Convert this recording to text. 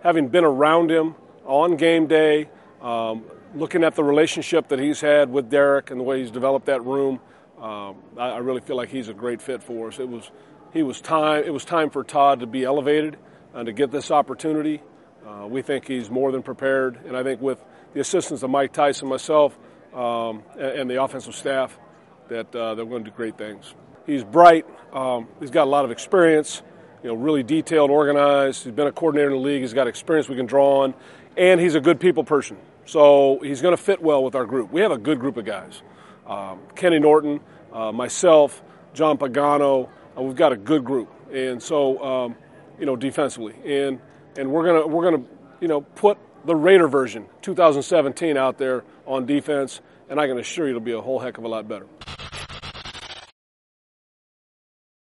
having been around him on game day, looking at the relationship that he's had with Derek and the way he's developed that room, I really feel like he's a great fit for us. It was time for Todd to be elevated and to get this opportunity. We think he's more than prepared, and I think with the assistance of Mike Tyson, myself, and the offensive staff, that they're going to do great things. He's bright. He's got a lot of experience. Really detailed, organized. He's been a coordinator in the league. He's got experience we can draw on, and he's a good people person. So he's going to fit well with our group. We have a good group of guys. Kenny Norton, myself, John Pagano. We've got a good group, and so defensively, and we're gonna put the Raider version 2017 out there on defense, and I can assure you it'll be a whole heck of a lot better.